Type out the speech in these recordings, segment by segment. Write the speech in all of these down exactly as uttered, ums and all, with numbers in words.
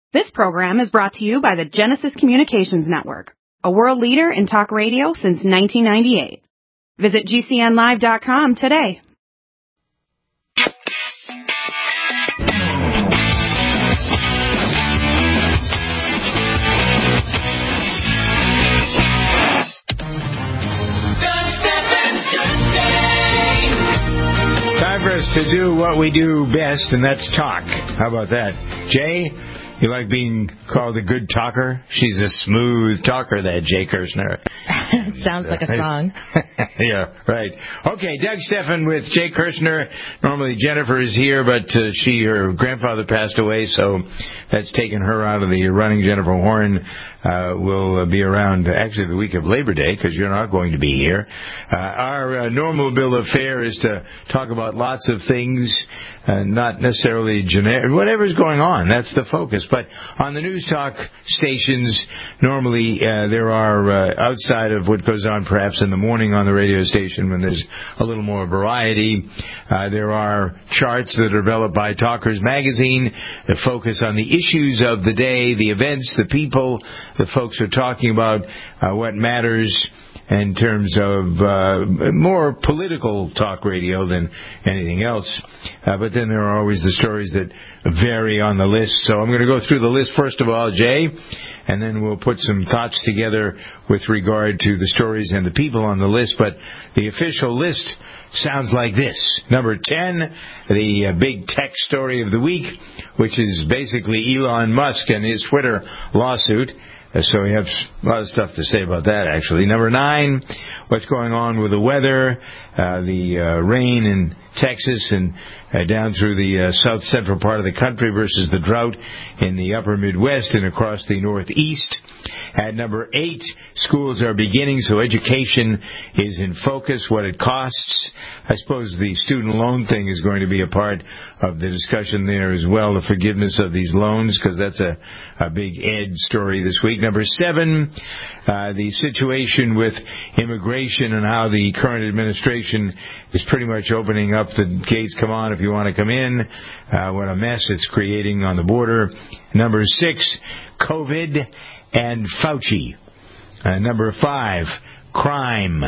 This program is brought to you by the Genesis Communications Network, a world leader in talk radio since nineteen ninety-eight. Visit G C N live dot com today. Time for us to do what we do best, and that's talk. How about that? Jay, you like being called a good talker? She's a smooth talker, that Jay Kirshner. Sounds like a song. Yeah, right. Okay, Doug Stephan with Jay Kirshner. Normally Jennifer is here, but uh, she, her grandfather passed away, so that's taken her out of the running. Jennifer Horn uh, will be around actually the week of Labor Day, because you're not going to be here. Uh, our uh, normal bill of fare is to talk about lots of things, uh, not necessarily generic, whatever's going on. That's the focus. But on the news talk stations, normally uh, there are, uh, outside of what goes on perhaps in the morning on the radio station when there's a little more variety, uh, there are charts that are developed by Talkers Magazine that focus on the issues of the day, the events, the people, the folks are talking about, uh, what matters in terms of uh, more political talk radio than anything else. Uh, but then there are always the stories that vary on the list. So I'm going to go through the list first of all, Jay, and then we'll put some thoughts together with regard to the stories and the people on the list. But the official list sounds like this. Number ten, the uh, big tech story of the week, which is basically Elon Musk and his Twitter lawsuit. So we have a lot of stuff to say about that, actually. Number nine, what's going on with the weather, uh, the uh, rain in Texas and uh, down through the uh, south central part of the country versus the drought in the upper Midwest and across the Northeast. At number eight, schools are beginning, so education is in focus, what it costs. I suppose the student loan thing is going to be a part of the discussion there as well, the forgiveness of these loans, because that's a, a big ed story this week. Number seven, uh, the situation with immigration and how the current administration is pretty much opening up the gates. Come on if you want to come in. Uh, what a mess it's creating on the border. Number six, COVID and Fauci. Uh, number five, crime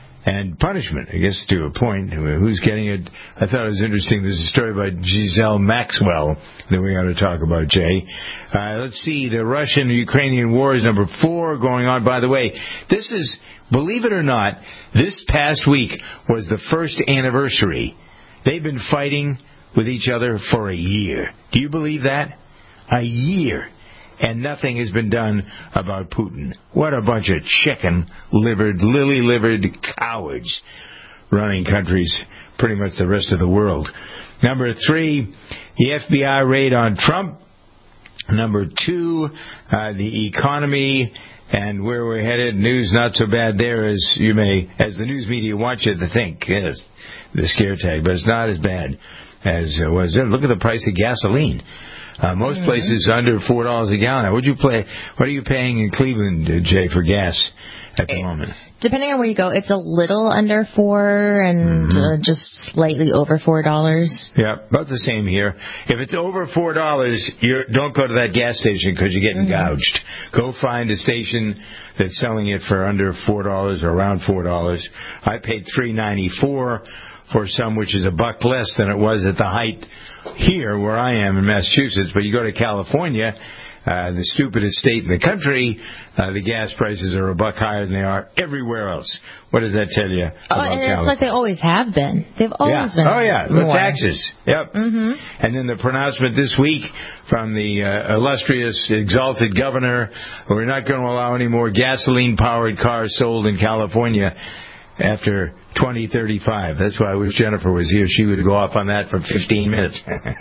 and punishment, I guess, to a point. Who's getting it? I thought it was interesting. There's a story about Giselle Maxwell that we got to talk about, Jay. Uh, let's see. The Russian-Ukrainian war is number four going on. By the way, this is, believe it or not, this past week was the first anniversary. They've been fighting with each other for a year. Do you believe that? A year. And nothing has been done about Putin. What a bunch of chicken-livered, lily-livered cowards running countries, pretty much the rest of the world. Number three, the F B I raid on Trump. Number two, uh, the economy and where we're headed. News not so bad there as you may, as the news media wants you to think. Yes, the scare tag, but it's not as bad as it was. Look at the price of gasoline. Uh, most mm-hmm. places under four dollars a gallon. What you play? What are you paying in Cleveland, uh, Jay, for gas at the moment? Depending on where you go, it's a little under four and mm-hmm. uh, just slightly over four dollars. Yeah, about the same here. If it's over four dollars, you don't go to that gas station because you're getting mm-hmm. gouged. Go find a station that's selling it for under four dollars or around four dollars. I paid three ninety four for some, which is a buck less than it was at the height here where I am in Massachusetts. But you go to California, uh, the stupidest state in the country, uh, the gas prices are a buck higher than they are everywhere else. What does that tell you about oh, and California? It's like they always have been. They've always yeah. been. Oh, yeah, more. the taxes. Yep. Mm-hmm. And then the pronouncement this week from the uh, illustrious, exalted governor, we're not going to allow any more gasoline-powered cars sold in California after twenty thirty-five. That's why I wish Jennifer was here. She would go off on that for fifteen minutes.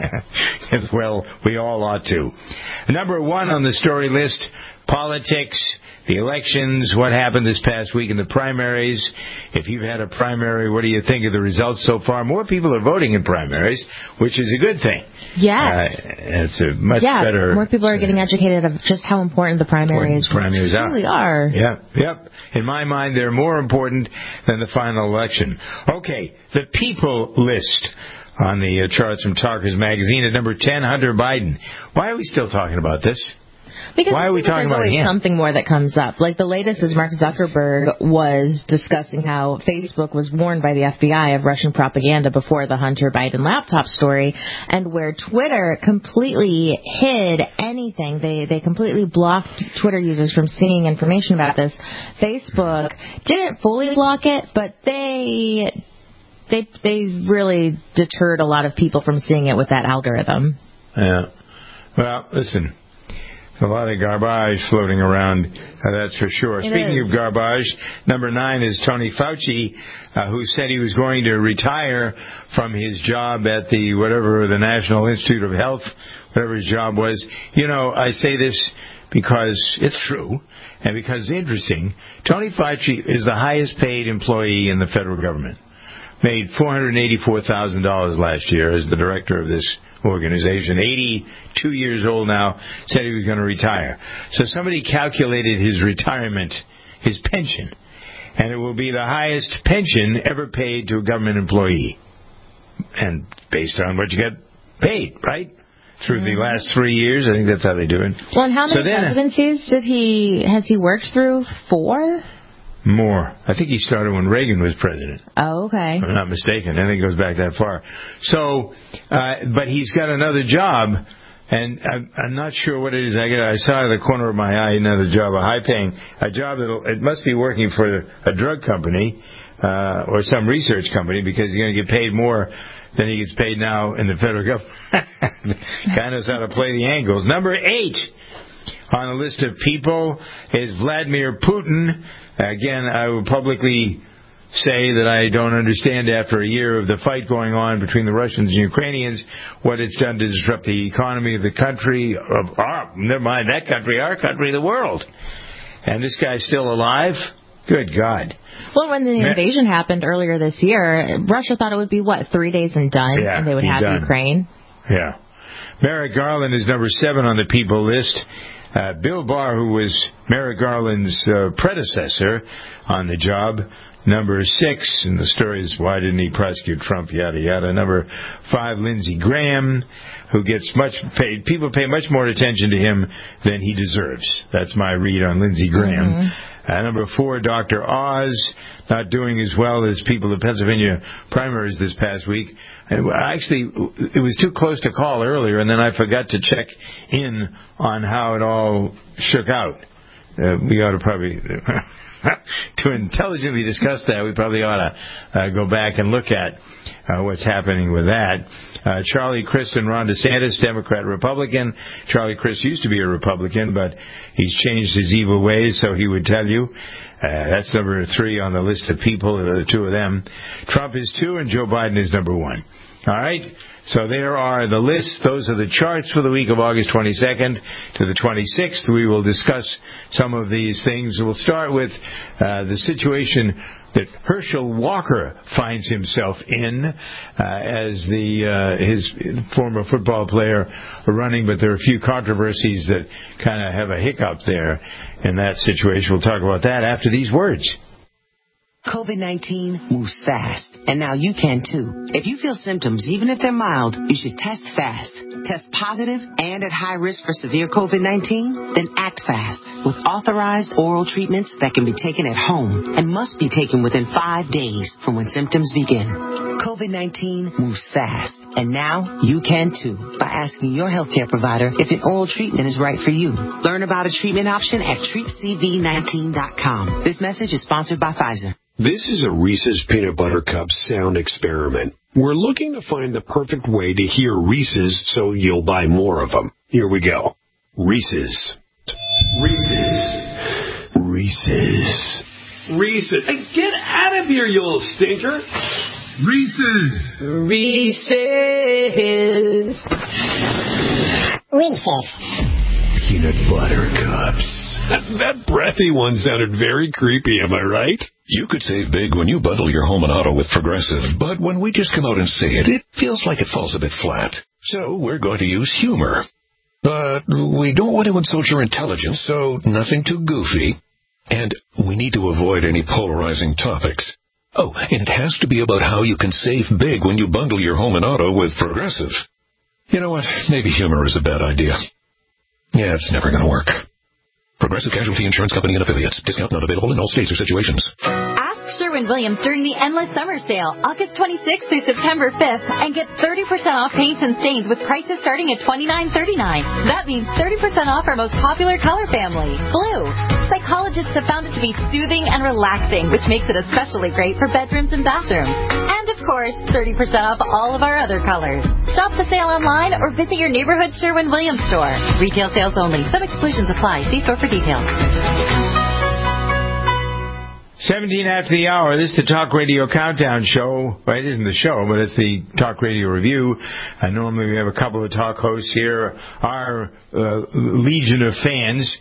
As well, we all ought to. Number one on the story list, politics, the elections, what happened this past week in the primaries. If you've had a primary, what do you think of the results so far? More people are voting in primaries, which is a good thing. Yes. Uh, it's a much yeah, better... more people are getting educated of just how important the primaries, primaries really are. are. Yep, yep. In my mind, they're more important than the final election. Okay, the people list. on the uh, charts from Talkers Magazine. At number ten, Hunter Biden. Why are we still talking about this? Because Why are we talking there's about always him? something more that comes up. Like the latest is Mark Zuckerberg was discussing how Facebook was warned by the F B I of Russian propaganda before the Hunter Biden laptop story, and where Twitter completely hid anything. They they completely blocked Twitter users from seeing information about this. Facebook didn't fully block it, but they they they really deterred a lot of people from seeing it with that algorithm. Yeah. Well, listen. A lot of garbage floating around, uh, that's for sure. It Speaking is. of garbage, number nine is Tony Fauci, uh, who said he was going to retire from his job at the, whatever, the National Institute of Health, whatever his job was. You know, I say this because it's true and because it's interesting. Tony Fauci is the highest paid employee in the federal government. Made four hundred eighty-four thousand dollars last year as the director of this organization. eighty-two years old now, said he was going to retire. So somebody calculated his retirement, his pension, and it will be the highest pension ever paid to a government employee. And based on what you get paid, right? Through mm-hmm. the last three years, I think that's how they do it. Well, and how many so then, presidencies did he, has he worked through? Four? More. I think he started when Reagan was president. Oh, okay. If I'm not mistaken. I think it goes back that far. So, uh, but he's got another job, and I'm, I'm not sure what it is. I, get, I saw out of the corner of my eye another job, a high-paying, a job that it must be working for a drug company uh, or some research company, because he's going to get paid more than he gets paid now in the federal government. Guy knows how to play the angles. Number eight on the list of people is Vladimir Putin. Again, I will publicly say that I don't understand, after a year of the fight going on between the Russians and Ukrainians, what it's done to disrupt the economy of the country, of our, never mind that country, our country, the world. And this guy's still alive? Good God. Well, when the invasion Ma- happened earlier this year, Russia thought it would be, what, three days and done, yeah, and they would have done. Ukraine? Yeah. Merrick Garland is number seven on the people list. Uh, Bill Barr, who was Merrick Garland's uh, predecessor on the job, number six, and the story is, why didn't he prosecute Trump, yada, yada. Number five, Lindsey Graham, who gets much paid. People pay much more attention to him than he deserves. That's my read on Lindsey Graham. Mm-hmm. Uh, number four, Doctor Oz, not doing as well as people in Pennsylvania primaries this past week. And actually, it was too close to call earlier, and then I forgot to check in on how it all shook out. Uh, we ought to probably, to intelligently discuss that, we probably ought to uh, go back and look at uh, what's happening with that. Uh, Charlie Crist and Ron DeSantis, Democrat, Republican. Charlie Crist used to be a Republican, but he's changed his evil ways, so he would tell you. Uh, that's number three on the list of people, the two of them. Trump is two, and Joe Biden is number one. All right? So there are the lists. Those are the charts for the week of August twenty-second to the twenty-sixth. We will discuss some of these things. We'll start with uh, the situation that Herschel Walker finds himself in uh, as the uh, his former football player running, but there are a few controversies that kind of have a hiccup there in that situation. We'll talk about that after these words. COVID nineteen moves fast, and now you can too. If you feel symptoms, even if they're mild, you should test fast. Test positive and at high risk for severe COVID nineteen? Then act fast with authorized oral treatments that can be taken at home and must be taken within five days from when symptoms begin. COVID nineteen moves fast, and now you can too by asking your healthcare provider if an oral treatment is right for you. Learn about a treatment option at treat c v nineteen dot com. This message is sponsored by Pfizer. This is a Reese's Peanut Butter Cup sound experiment. We're looking to find the perfect way to hear Reese's so you'll buy more of them. Here we go. Reese's. Reese's. Reese's. Reese's. Hey, get out of here, you little stinker. Reese's. Reese's. Reese's. Peanut Butter Cups. That breathy one sounded very creepy, am I right? You could save big when you bundle your home and auto with Progressive, but when we just come out and say it, it feels like it falls a bit flat. So we're going to use humor. But we don't want to insult your intelligence, so nothing too goofy. And we need to avoid any polarizing topics. Oh, and it has to be about how you can save big when you bundle your home and auto with Progressive. You know what? Maybe humor is a bad idea. Yeah, it's never going to work. Progressive Casualty Insurance Company and Affiliates. Discount not available in all states or situations. Ask Sherwin-Williams during the Endless Summer Sale, August twenty-sixth through September fifth, and get thirty percent off paints and stains with prices starting at twenty-nine thirty-nine. That means thirty percent off our most popular color family, blue. Psychologists have found it to be soothing and relaxing, which makes it especially great for bedrooms and bathrooms. And, of course, thirty percent off all of our other colors. Shop the sale online or visit your neighborhood Sherwin-Williams store. Retail sales only. Some exclusions apply. See store for details. seventeen after the hour. This is the Talk Radio Countdown Show. Well, it isn't the show, but it's the Talk Radio Review. Uh, normally we have a couple of talk hosts here. Our uh, legion of fans,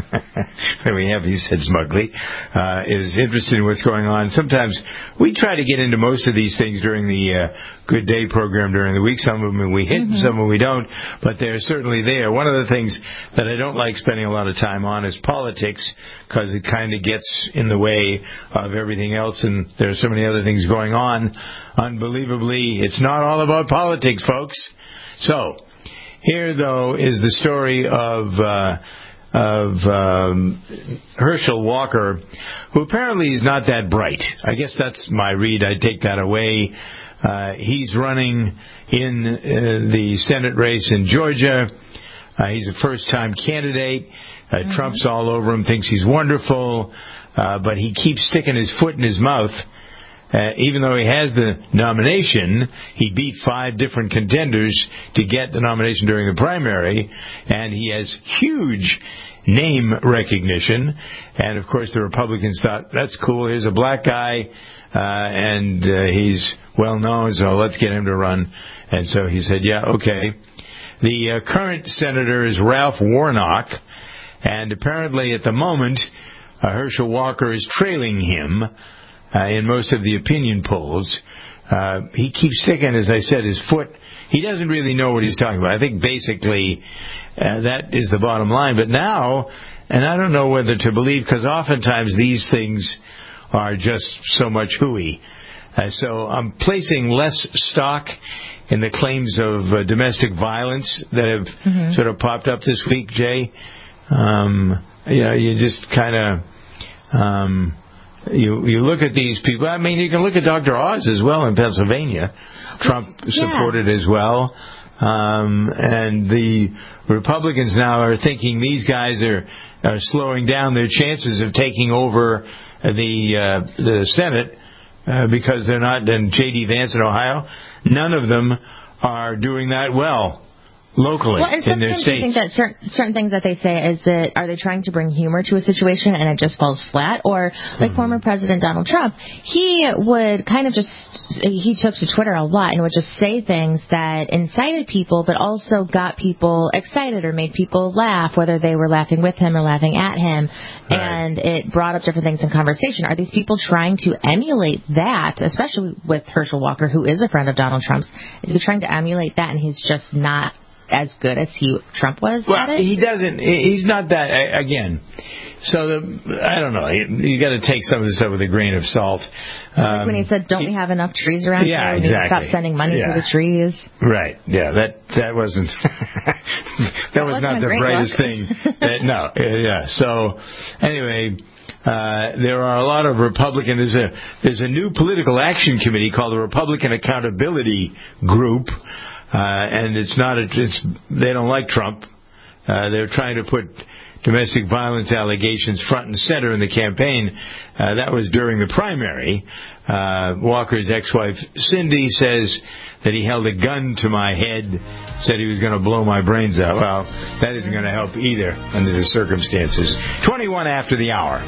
that we have, he said smugly, uh, is interested in what's going on. Sometimes we try to get into most of these things during the uh, Good Day program during the week. Some of them we hit, mm-hmm. some of them we don't, but they're certainly there. One of the things that I don't like spending a lot of time on is politics, because it kind of gets in the way of everything else, and there are so many other things going on. Unbelievably, it's not all about politics, folks. So, here, though, is the story of uh, of um, Herschel Walker, who apparently is not that bright. I guess that's my read. I take that away. Uh, he's running in uh, the Senate race in Georgia. Uh, he's a first-time candidate. Uh, mm-hmm. Trump's all over him, thinks he's wonderful, uh, but he keeps sticking his foot in his mouth. Uh, even though he has the nomination, he beat five different contenders to get the nomination during the primary, and he has huge name recognition. And, of course, the Republicans thought, that's cool, here's a black guy, uh, and uh, he's well-known, so let's get him to run. And so he said, yeah, okay. The uh, current senator is Ralph Warnock, and apparently at the moment, uh, Herschel Walker is trailing him uh, in most of the opinion polls. Uh, he keeps sticking, as I said, his foot. He doesn't really know what he's talking about. I think basically uh, that is the bottom line. But now, and I don't know whether to believe, because oftentimes these things are just so much hooey. Uh, so I'm placing less stock in the claims of uh, domestic violence that have mm-hmm. sort of popped up this week, Jay. Um, you know, you just kind of, um, you you look at these people. I mean, you can look at Doctor Oz as well in Pennsylvania. Trump yeah. supported as well. Um, and the Republicans now are thinking these guys are, are slowing down their chances of taking over the uh, the Senate uh, because they're not. And J D Vance in Ohio, none of them are doing that well locally well, and in their states. I think that certain, certain things that they say is that are they trying to bring humor to a situation and it just falls flat? Or like mm-hmm. former President Donald Trump, he would kind of just, he took to Twitter a lot and would just say things that incited people but also got people excited or made people laugh, whether they were laughing with him or laughing at him. Right. And it brought up different things in conversation. Are these people trying to emulate that, especially with Herschel Walker, who is a friend of Donald Trump's? Is he trying to emulate that and he's just not as good as he Trump was well, at it? He doesn't. He's not that, again. So, the, I don't know. You, you got to take some of this stuff with a grain of salt. Um, like when he said, don't he, we have enough trees around yeah, here? We exactly. need to stop sending money yeah. to the trees. Right. Yeah, that that wasn't, that, that was not the brightest look. thing. that, no. Yeah. So, anyway, Uh, there are a lot of Republican. There's a there's a new political action committee called the Republican Accountability Group, uh, and it's not. A, it's they don't like Trump. Uh, they're trying to put domestic violence allegations front and center in the campaign. Uh, that was during the primary. Uh, Walker's ex-wife Cindy says that he held a gun to my head, said he was going to blow my brains out. Well, that isn't going to help either under the circumstances. twenty-one after the hour.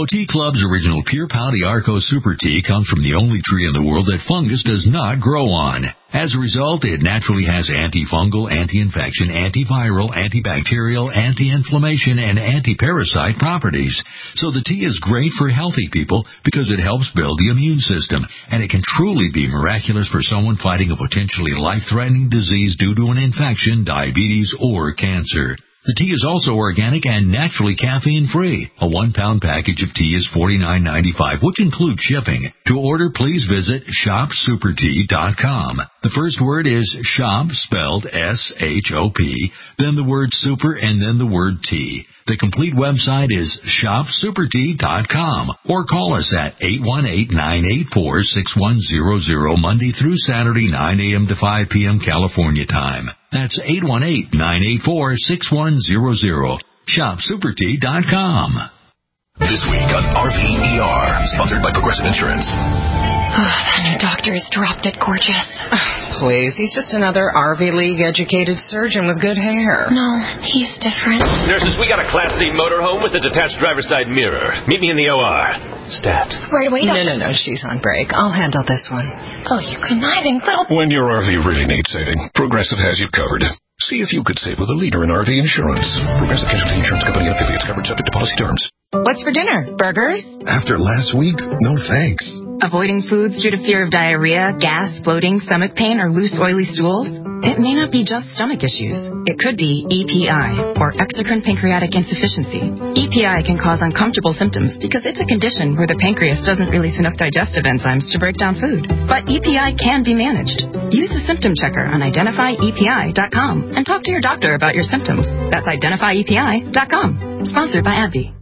Arco Tea Club's original Pure Pouty Arco Super Tea comes from the only tree in the world that fungus does not grow on. As a result, it naturally has antifungal, anti-infection, antiviral, antibacterial, anti-inflammation, and anti-parasite properties. So the tea is great for healthy people because it helps build the immune system, and it can truly be miraculous for someone fighting a potentially life-threatening disease due to an infection, diabetes, or cancer. The tea is also organic and naturally caffeine-free. A one-pound package of tea is forty-nine ninety-five, which includes shipping. To order, please visit shop super tea dot com. The first word is shop, spelled S H O P, then the word super, and then the word tea. The complete website is shop super tea dot com, or call us at eight one eight, nine eight four, six one zero zero, Monday through Saturday, nine a.m. to five p.m. California time. That's eight one eight, nine eight four, six one zero zero. shop super tea dot com. This week on R V E R, sponsored by Progressive Insurance. Oh, that new doctor is drop dead gorgeous. Please, he's just another R V League-educated surgeon with good hair. No, he's different. Nurses, we got a Class C motorhome with a detached driver's side mirror. Meet me in the O R. Stat. Right away, No, doctor. no, no, she's on break. I'll handle this one. Oh, you conniving little... When your R V really needs saving, Progressive has you covered. See if you could save with a leader in R V insurance. Progressive Casualty Insurance Company and affiliates, covered subject to policy terms. What's for dinner? Burgers? After last week, no thanks. Avoiding foods due to fear of diarrhea, gas, bloating, stomach pain, or loose, oily stools? It may not be just stomach issues. It could be E P I, or exocrine pancreatic insufficiency. E P I can cause uncomfortable symptoms because it's a condition where the pancreas doesn't release enough digestive enzymes to break down food. But E P I can be managed. Use the symptom checker on identify E P I dot com and talk to your doctor about your symptoms. That's identify E P I dot com. Sponsored by AbbVie.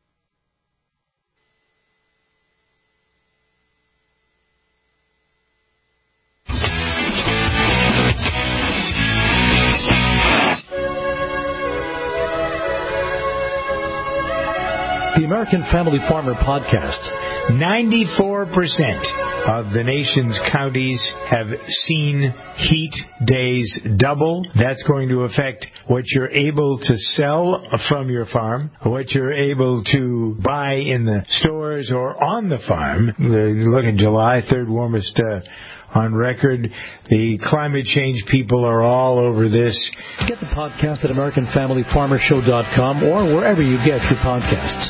The American Family Farmer Podcast. ninety-four percent of the nation's counties have seen heat days double. That's going to affect what you're able to sell from your farm, what you're able to buy in the stores or on the farm. Look at July, third warmest uh, on record. The climate change people are all over this. Get the podcast at American Family Farmer Show dot com or wherever you get your podcasts.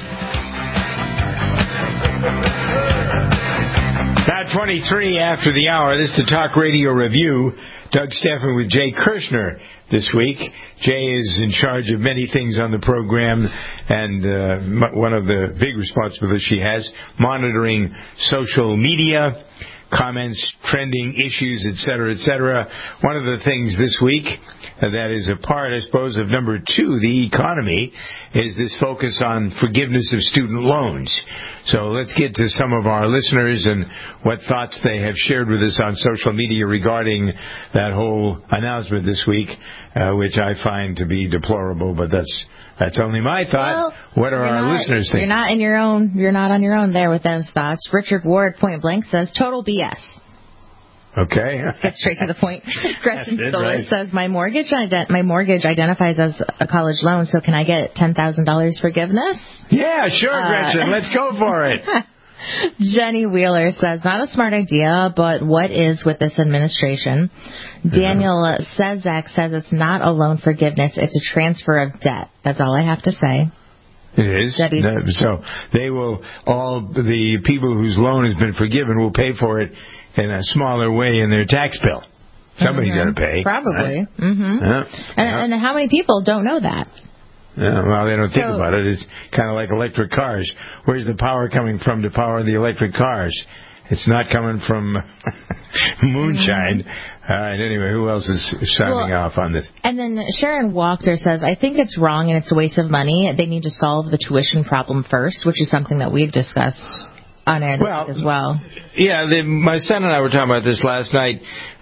About twenty-three after the hour, this is the Talk Radio Review. Doug Stephan with Jay Kirshner this week. Jay is in charge of many things on the program, and uh, one of the big responsibilities she has, monitoring social media, comments, trending issues, et cetera, et cetera. One of the things this week uh, that is a part, I suppose, of number two, the economy, is this focus on forgiveness of student loans. So let's get to some of our listeners and what thoughts they have shared with us on social media regarding that whole announcement this week, uh, which I find to be deplorable, but that's That's only my thought. Well, what are our not, listeners think? You're not in your own. You're not on your own there with those thoughts. Richard Ward, point blank, says total B S. Okay. Get straight to the point. Gretchen That's it, Stoller right. says my mortgage ident- my mortgage identifies as a college loan, so can I get ten thousand dollars forgiveness? Yeah, sure, Uh, Gretchen. Let's go for it. Jenny Wheeler says, not a smart idea, but what is with this administration? Daniel uh, Sezak says it's not a loan forgiveness, it's a transfer of debt. That's all I have to say. It is. Debbie. That- So they will, all the people whose loan has been forgiven will pay for it in a smaller way in their tax bill. Somebody's Mhm. got to pay. Probably. Right? Mm-hmm. Yeah. And, Yeah. and how many people don't know that? Yeah, well, they don't think So- about it. It's kind of like electric cars. Where's the power coming from to power the electric cars? It's not coming from moonshine. Mm-hmm. All right, anyway, who else is signing Well, off on this? And then Sharon Walker says, I think it's wrong and it's a waste of money. They need to solve the tuition problem first, which is something that we've discussed on air this Well, week as well. Yeah, the, my son and I were talking about this last night.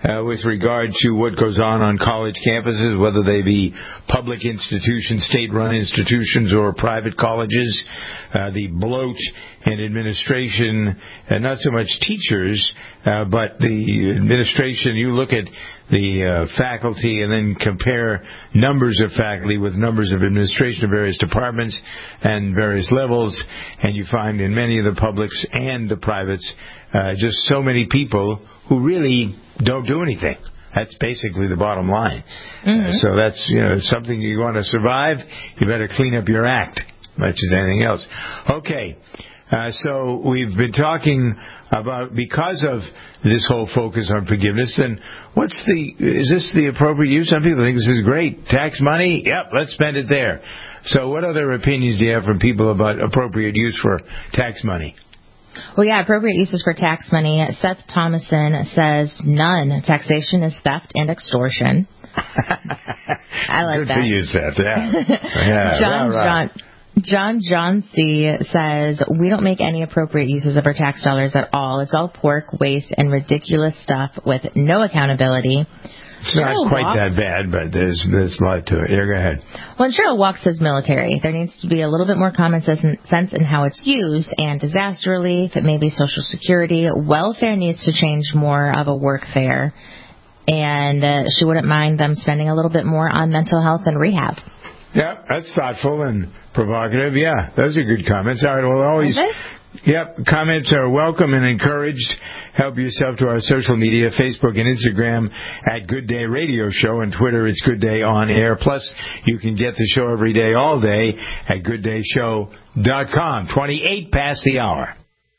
uh, with regard to what goes on on college campuses, whether they be public institutions, state-run institutions, or private colleges. Uh, the bloat in administration, and not so much teachers, uh, but the administration. You look at the uh, faculty and then compare numbers of faculty with numbers of administration of various departments and various levels, and you find in many of the publics and the privates uh, just so many people who really don't do anything. That's basically the bottom line. Mm-hmm. Uh, so that's, you know, something you want to survive, you better clean up your act, much as anything else. Okay. Uh, so we've been talking about, because of this whole focus on forgiveness, then what's the, is this the appropriate use? Some people think this is great. Tax money? Yep, let's spend it there. So what other opinions do you have from people about appropriate use for tax money? Well, yeah, appropriate uses for tax money. Seth Thomason says none. Taxation is theft and extortion. I like Good that. for you, Seth. Yeah. yeah John, right, right. John, John Johnsey says, we don't make any appropriate uses of our tax dollars at all. It's all pork, waste, and ridiculous stuff with no accountability. It's not Cheryl quite Walk, that bad, but there's there's a lot to it. Here, go ahead. Well, Cheryl Walk says military. There needs to be a little bit more common sense in how it's used, and disaster relief, it may be Social Security. Welfare needs to change more of a workfare, and uh, she wouldn't mind them spending a little bit more on mental health and rehab. Yeah, that's thoughtful and provocative. Yeah, those are good comments. All right, well, always... Yep, comments are welcome and encouraged. Help yourself to our social media, Facebook and Instagram at Good Day Radio Show, and Twitter it's Good Day On Air. Plus, you can get the show every day, all day at good day show dot com. twenty-eight past the hour.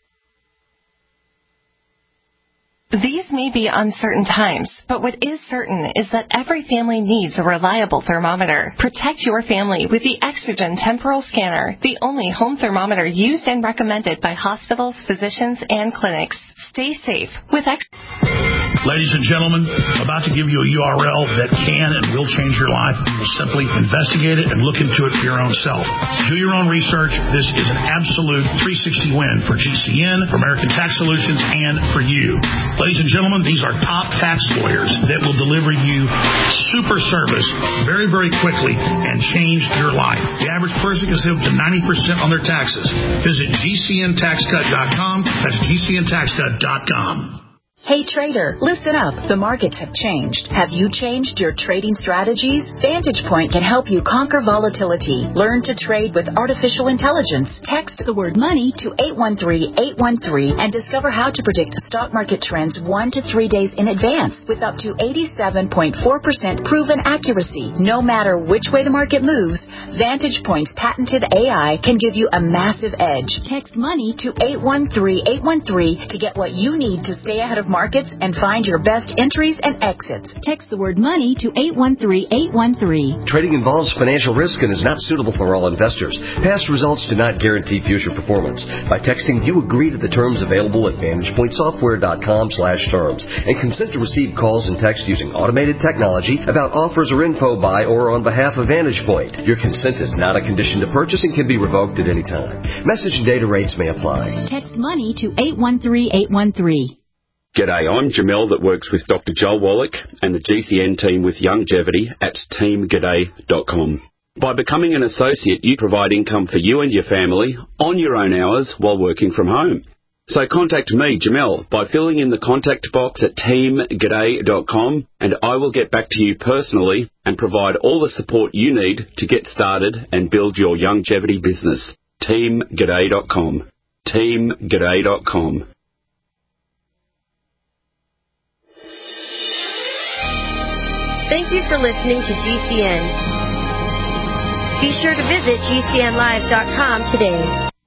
These may be uncertain times, but what is certain is that every family needs a reliable thermometer. Protect your family with the Exergen Temporal Scanner, the only home thermometer used and recommended by hospitals, physicians, and clinics. Stay safe with Exergen. Ladies and gentlemen, about to give you a U R L that can and will change your life. Simply investigate it and look into it for your own self. Do your own research. This is an absolute three sixty win for G C N, for American Tax Solutions, and for you. Ladies and gentlemen, these are top tax lawyers that will deliver you super service very, very quickly and change your life. The average person can save up to ninety percent on their taxes. Visit G C N tax cut dot com. That's G C N tax cut dot com. Hey trader, listen up. The markets have changed. Have you changed your trading strategies? Vantage Point can help you conquer volatility. Learn to trade with artificial intelligence. Text the word money to eight one three, eight one three and discover how to predict stock market trends one to three days in advance with up to eighty-seven point four percent proven accuracy. No matter which way the market moves, Vantage Point's patented A I can give you a massive edge. Text money to eight one three, eight one three to get what you need to stay ahead of markets and find your best entries and exits. Text the word money to eight one three, eight one three. Trading involves financial risk and is not suitable for all investors. Past results do not guarantee future performance. By texting, you agree to the terms available at vantage point software dot com slash terms and consent to receive calls and text using automated technology about offers or info by or on behalf of Vantage Point. Your consent is not a condition to purchase and can be revoked at any time. Message and data rates may apply. Text money to eight one three, eight one three. G'day, I'm Jamel that works with Doctor Joel Wallach and the G C N team with Longevity at team g'day dot com. By becoming an associate, you provide income for you and your family on your own hours while working from home. So contact me, Jamel, by filling in the contact box at team g'day dot com and I will get back to you personally and provide all the support you need to get started and build your longevity business. team g'day dot com. team g'day dot com. Thank you for listening to G C N. Be sure to visit G C N live dot com today.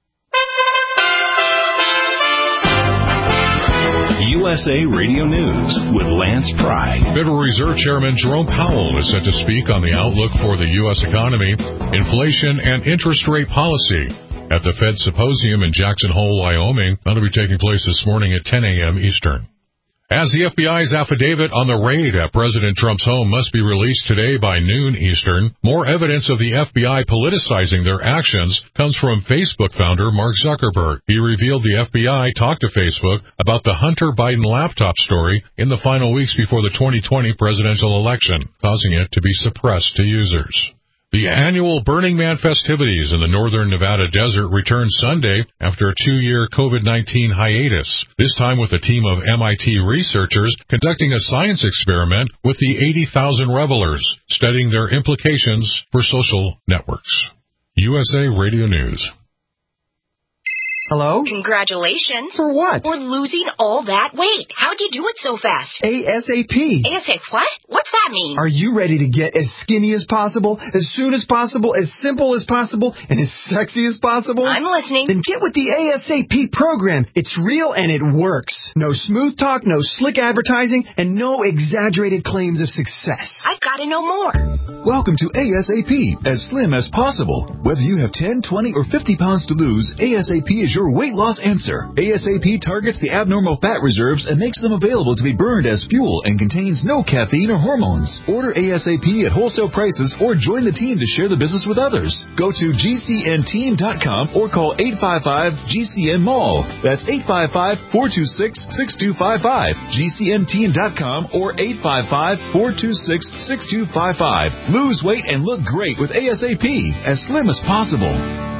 U S A Radio News with Lance Pry. Federal Reserve Chairman Jerome Powell is set to speak on the outlook for the U S economy, inflation, and interest rate policy at the Fed Symposium in Jackson Hole, Wyoming. That'll be taking place this morning at ten a.m. Eastern. As the F B I's affidavit on the raid at President Trump's home must be released today by noon Eastern, more evidence of the F B I politicizing their actions comes from Facebook founder Mark Zuckerberg. He revealed the F B I talked to Facebook about the Hunter Biden laptop story in the final weeks before the twenty twenty presidential election, causing it to be suppressed to users. The annual Burning Man festivities in the northern Nevada desert return Sunday after a two-year COVID nineteen hiatus, this time with a team of M I T researchers conducting a science experiment with the eighty thousand revelers, studying their implications for social networks. U S A Radio News. Hello? Congratulations. For what? For losing all that weight. How'd you do it so fast? ASAP. ASAP what? What's that mean? Are you ready to get as skinny as possible, as soon as possible, as simple as possible, and as sexy as possible? I'm listening. Then get with the ASAP program. It's real and it works. No smooth talk, no slick advertising, and no exaggerated claims of success. I've got to know more. Welcome to ASAP, as slim as possible. Whether you have ten, twenty, or fifty pounds to lose, ASAP is your weight loss answer. ASAP targets the abnormal fat reserves and makes them available to be burned as fuel and contains no caffeine or hormones. Order ASAP at wholesale prices or join the team to share the business with others. Go to G C N team dot com or call eight five five G C N mall. That's eight five five, four two six, six two five five. G C N team dot com or eight five five, four two six, six two five five. Lose weight and look great with ASAP, as slim as possible.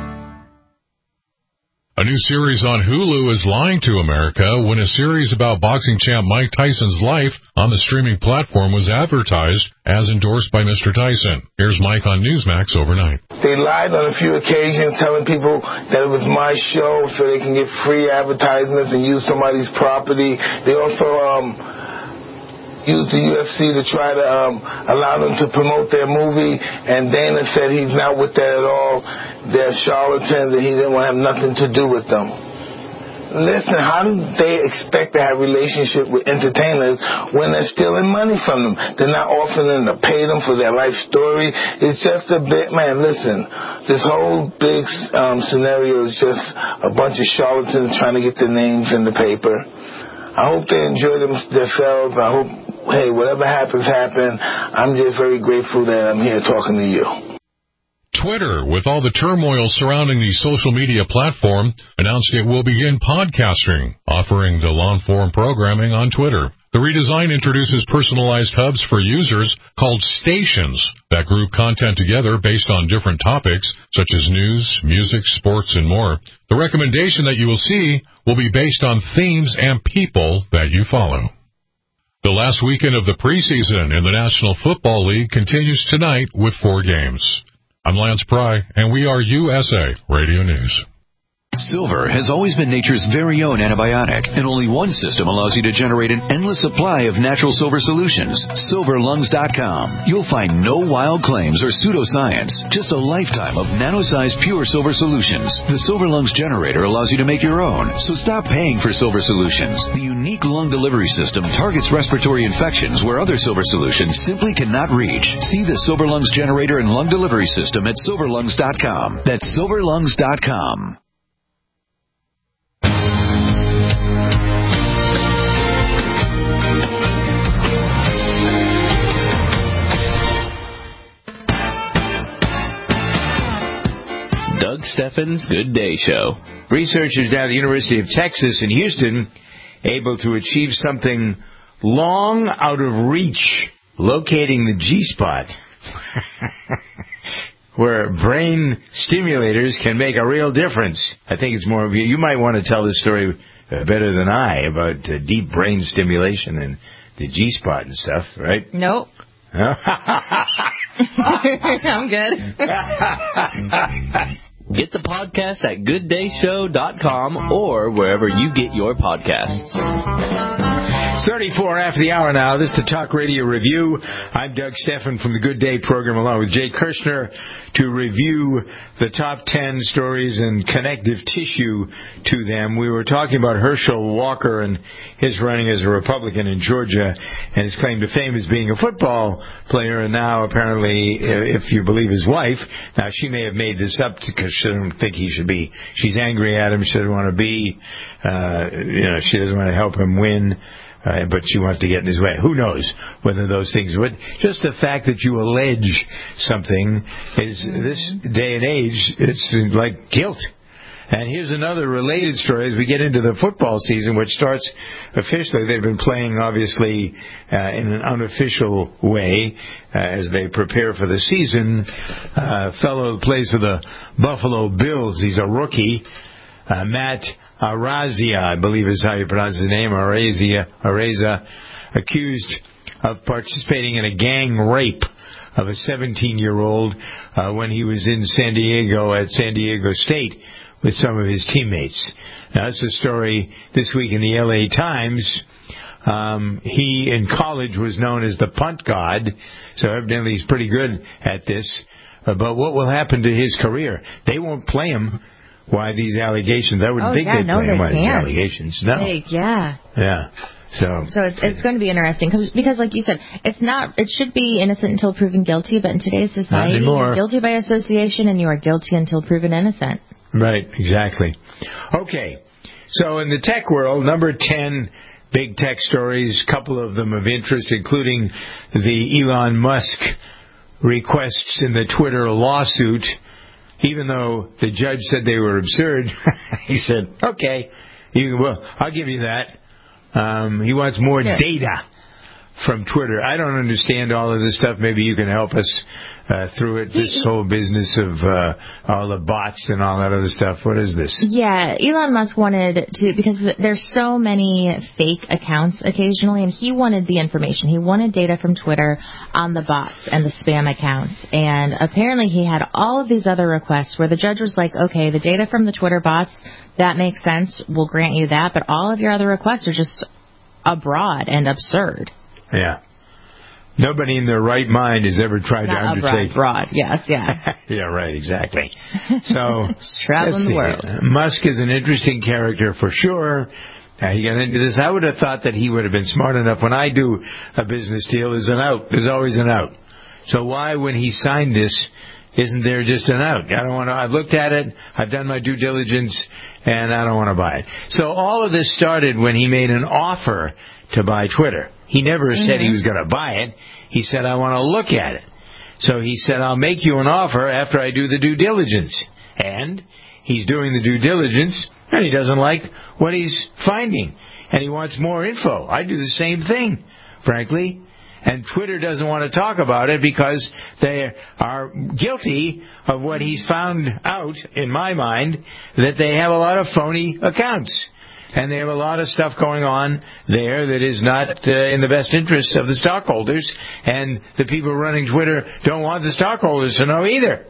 A new series on Hulu is lying to America when a series about boxing champ Mike Tyson's life on the streaming platform was advertised as endorsed by Mister Tyson. Here's Mike on Newsmax overnight. They lied on a few occasions telling people that it was my show so they can get free advertisements and use somebody's property. They also um, used the U F C to try to um, allow them to promote their movie, and Dana said he's not with that at all. They're charlatans and he didn't want to have nothing to do with them. Listen, how do they expect to have a relationship with entertainers when they're stealing money from them? They're not offering them to pay them for their life story. It's just a bit, man, listen, this whole big um, scenario is just a bunch of charlatans trying to get their names in the paper. I hope they enjoy them, themselves. I hope, hey, whatever happens, happen. I'm just very grateful that I'm here talking to you. Twitter, with all the turmoil surrounding the social media platform, announced it will begin podcasting, offering the long-form programming on Twitter. The redesign introduces personalized hubs for users called stations that group content together based on different topics, such as news, music, sports, and more. The recommendation that you will see will be based on themes and people that you follow. The last weekend of the preseason in the National Football League continues tonight with four games. I'm Lance Pry, and we are U S A Radio News. Silver has always been nature's very own antibiotic, and only one system allows you to generate an endless supply of natural silver solutions. silver lungs dot com. You'll find no wild claims or pseudoscience, just a lifetime of nano-sized pure silver solutions. The Silver Lungs generator allows you to make your own, so stop paying for silver solutions. The unique lung delivery system targets respiratory infections where other silver solutions simply cannot reach. See the Silver Lungs generator and lung delivery system at silver lungs dot com. That's silver lungs dot com. Doug Steffens' Good Day Show. Researchers down at the University of Texas in Houston able to achieve something long out of reach, locating the G-spot, where brain stimulators can make a real difference. I think it's more of you. You might want to tell this story uh, better than I about uh, deep brain stimulation and the G-spot and stuff, right? Nope. I'm good. Get the podcast at good day show dot com or wherever you get your podcasts. thirty-four after the hour now. This is the Talk Radio Review. I'm Doug Steffen from the Good Day program, along with Jay Kirshner, to review the top ten stories and connective tissue to them. We were talking about Herschel Walker and his running as a Republican in Georgia and his claim to fame as being a football player, and now apparently, if you believe his wife, now she may have made this up because she doesn't think he should be. She's angry at him. She doesn't want to be, uh, you know, she doesn't want to help him win. Uh, but she wants to get in his way. Who knows whether those things would. Just the fact that you allege something is, this day and age, it's like guilt. And here's another related story as we get into the football season, which starts officially. They've been playing, obviously, uh, in an unofficial way uh, as they prepare for the season. Uh, fellow who plays for the Buffalo Bills, he's a rookie, uh, Matt Araiza, I believe is how you pronounce his name, Araiza, Araiza, accused of participating in a gang rape of a seventeen-year-old uh, when he was in San Diego at San Diego State with some of his teammates. Now, that's a story this week in the L A Times. Um, he, in college, was known as the punt god, so evidently he's pretty good at this. Uh, but what will happen to his career? They won't play him. Why these allegations? I wouldn't oh, think yeah, they'd no, play they him why can't. these allegations. No. Hey, yeah. Yeah. So, so it's, it's going to be interesting cause, because, like you said, it's not. It should be innocent until proven guilty, but in today's society, you're guilty by association, and you are guilty until proven innocent. Right, exactly. Okay, so in the tech world, number ten big tech stories, a couple of them of interest, including the Elon Musk requests in the Twitter lawsuit. Even though the judge said they were absurd, he said, okay, you, well, I'll give you that. Um, he wants more yeah. data from Twitter. I don't understand all of this stuff. Maybe you can help us uh, through it. This whole business of uh, all the bots and all that other stuff. What is this? Yeah, Elon Musk wanted to, because there's so many fake accounts occasionally, and he wanted the information. He wanted data from Twitter on the bots and the spam accounts. And apparently he had all of these other requests where the judge was like, okay, the data from the Twitter bots, that makes sense. We'll grant you that. But all of your other requests are just abroad and absurd. Yeah. Nobody in their right mind has ever tried Not to undertake. Abroad, yes, yeah. Yeah, right, exactly. So, traveling the world. Musk is an interesting character for sure. Uh, he got into this. I would have thought that he would have been smart enough. When I do a business deal, there's an out. There's always an out. So why, when he signed this, isn't there just an out? I don't want to. I've looked at it. I've done my due diligence, and I don't want to buy it. So all of this started when he made an offer to buy Twitter. He never mm-hmm. said he was going to buy it. He said, I want to look at it. So he said, I'll make you an offer after I do the due diligence. And he's doing the due diligence, and he doesn't like what he's finding. And he wants more info. I do the same thing, frankly. And Twitter doesn't want to talk about it because they are guilty of what he's found out, in my mind, that they have a lot of phony accounts. And they have a lot of stuff going on there that is not uh, in the best interests of the stockholders. And the people running Twitter don't want the stockholders to know either.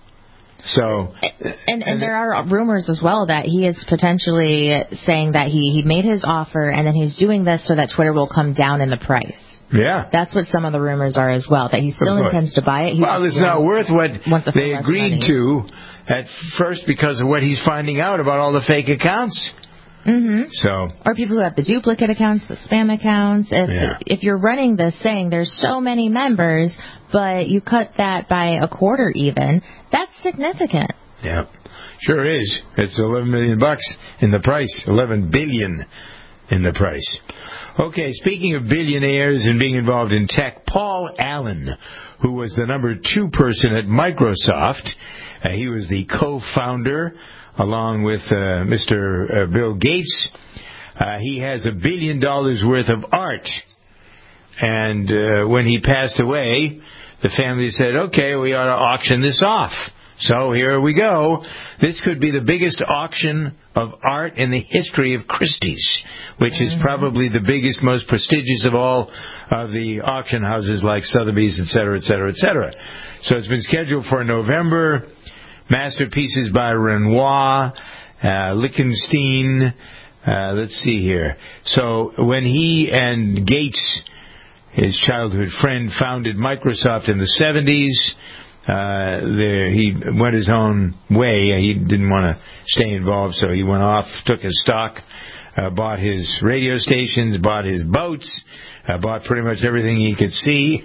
So, and, and, and there are rumors as well that he is potentially saying that he, he made his offer and then he's doing this so that Twitter will come down in the price. Yeah. That's what some of the rumors are as well, that he still intends to buy it. He well, it's not worth what they agreed money. to at first because of what he's finding out about all the fake accounts. Mm-hmm. So, or people who have the duplicate accounts, the spam accounts. If yeah. if you're running this saying there's so many members, but you cut that by a quarter even, that's significant. Yeah, sure is. It's eleven million bucks in the price, eleven billion in the price. Okay, speaking of billionaires and being involved in tech, Paul Allen, who was the number two person at Microsoft, uh, he was the co-founder along with uh, Mister Uh, Bill Gates. Uh, he has a billion dollars worth of art. And uh, when he passed away, the family said, okay, we ought to auction this off. So here we go. This could be the biggest auction of art in the history of Christie's, which is probably the biggest, most prestigious of all of the auction houses like Sotheby's, et cetera, et cetera, et cetera. So it's been scheduled for November. Masterpieces by Renoir, uh, Lichtenstein. Uh, let's see here. So when he and Gates, his childhood friend, founded Microsoft in the seventies, uh, there, he went his own way. He didn't want to stay involved, so he went off, took his stock, uh, bought his radio stations, bought his boats, uh, bought pretty much everything he could see.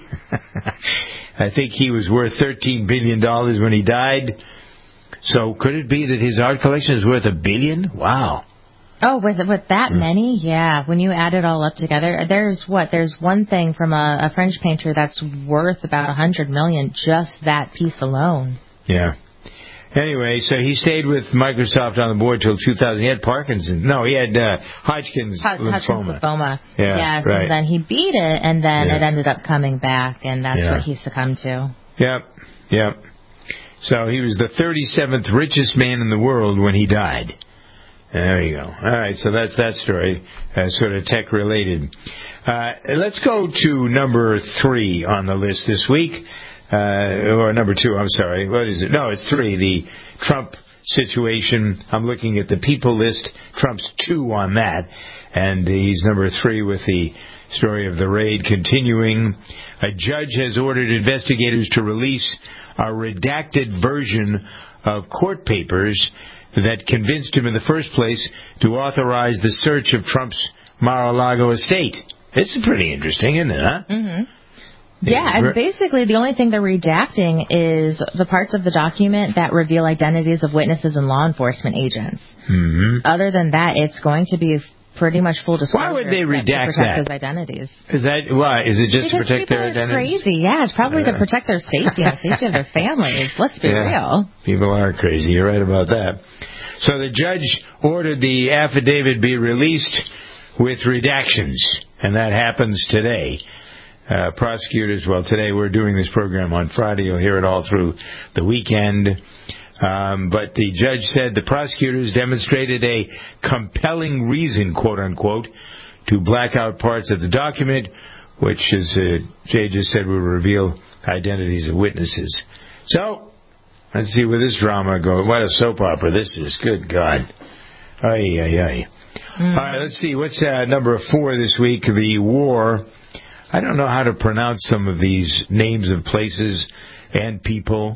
I think he was worth thirteen billion dollars when he died. So could it be that his art collection is worth a billion? Wow. Oh, with with that mm. many? Yeah. When you add it all up together, there's what? There's one thing from a, a French painter that's worth about a hundred million, just that piece alone. Yeah. Anyway, so he stayed with Microsoft on the board till two thousand. He had Parkinson's. No, he had uh, Hodgkin's H- lymphoma. Hodgkin's lymphoma. Yeah, yes, right. And then he beat it, and then yeah. it ended up coming back, and that's yeah. what he succumbed to. Yep, yep. So he was the thirty-seventh richest man in the world when he died. There you go. All right, so that's that story, uh, sort of tech-related. Uh, let's go to number three on the list this week. Uh, or number two, I'm sorry. What is it? No, it's three. The Trump situation. I'm looking at the people list. Trump's two on that. And he's number three with the story of the raid continuing. A judge has ordered investigators to release a redacted version of court papers that convinced him in the first place to authorize the search of Trump's Mar-a-Lago estate. This is pretty interesting, isn't it, huh? Mm-hmm. Yeah, and basically the only thing they're redacting is the parts of the document that reveal identities of witnesses and law enforcement agents. Mm-hmm. Other than that, it's going to be pretty much full disclosure. Why would they redact to protect that? Those identities. Is that why? Is it just because to protect people their are identities? Crazy, yeah. It's probably uh, to protect their safety and the safety of their families. Let's be yeah, real. People are crazy. You're right about that. So the judge ordered the affidavit be released with redactions, and that happens today. Uh, prosecutors, well, today we're doing this program on Friday. You'll hear it all through the weekend. Um, but the judge said the prosecutors demonstrated a compelling reason, quote unquote, to black out parts of the document, which, as uh, Jay just said, will reveal identities of witnesses. So, let's see where this drama goes. What a soap opera this is. Good God. Ay, ay, ay. Mm. All right, let's see. What's uh, number four this week? The war. I don't know how to pronounce some of these names of places and people.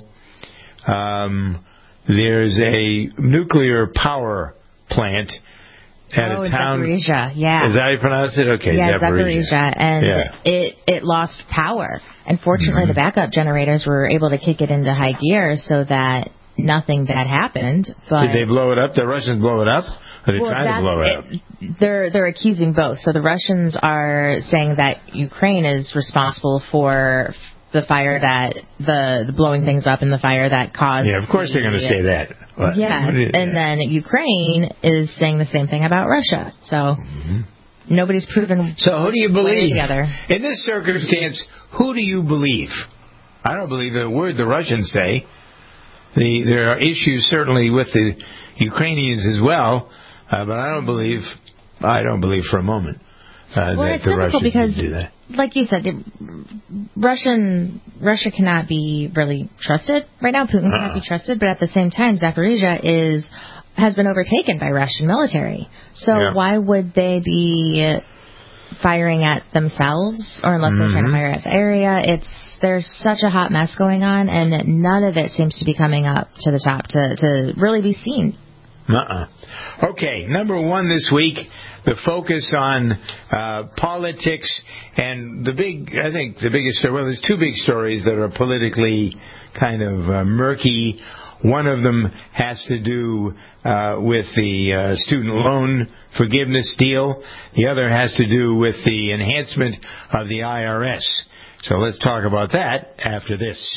Um, there's a nuclear power plant at oh, a town. Zaporizhia, yeah. Is that how you pronounce it? Okay, yeah, Zaporizhia. Zaporizhia. And yeah. it, it lost power. Unfortunately, mm-hmm. the backup generators were able to kick it into high gear so that nothing bad happened. But did they blow it up? The Russians blow it up? Or they well, trying to blow it, it up? They're, they're accusing both. So the Russians are saying that Ukraine is responsible for the fire that, the, the blowing things up and the fire that caused... Yeah, of course the, they're going to say that. What? Yeah, and then Ukraine is saying the same thing about Russia. So mm-hmm. nobody's proven... So who do you believe? The other. In this circumstance, who do you believe? I don't believe a word the Russians say. The, there are issues certainly with the Ukrainians as well, uh, but I don't believe, I don't believe for a moment uh, well, that it's the Russians because, would do that. Like you said, it, Russian Russia cannot be really trusted right now. Putin uh-uh. cannot be trusted, but at the same time, Zaporizhia is has been overtaken by Russian military. So yeah. why would they be firing at themselves, or unless mm-hmm. they're trying to fire at the area? It's there's such a hot mess going on, and none of it seems to be coming up to the top to, to really be seen. Uh-uh. Okay, number one this week, the focus on uh, politics, and the big, I think the biggest story, well, there's two big stories that are politically kind of uh, murky. One of them has to do uh, with the uh, student loan forgiveness deal. The other has to do with the enhancement of the I R S. So let's talk about that after this.